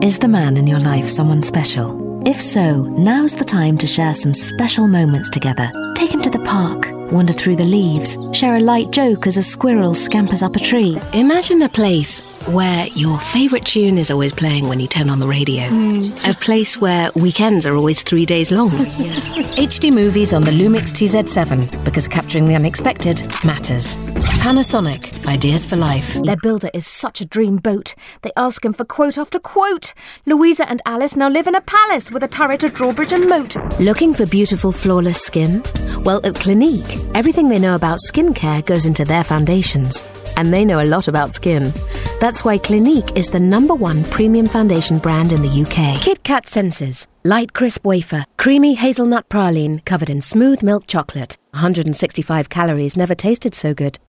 Is the man in your life someone special? If so, now's the time to share some special moments together. Take him to the park, wander through the leaves, share a light joke as a squirrel scampers up a tree. Imagine a place where your favourite tune is always playing when you turn on the radio. A place where weekends are always 3 days long. HD movies on the Lumix TZ7, because capturing the unexpected matters. Panasonic, ideas for life. Their builder is such a dream boat. They ask him for quote after quote. Louisa and Alice now live in a palace with a turret, a drawbridge and moat. Looking for beautiful, flawless skin? Well, at Clinique, everything they know about skincare goes into their foundations. And they know a lot about skin. That's why Clinique is the #1 premium foundation brand in the UK. Kit Kat Senses. Light crisp wafer. Creamy hazelnut praline covered in smooth milk chocolate. 165 calories, never tasted so good.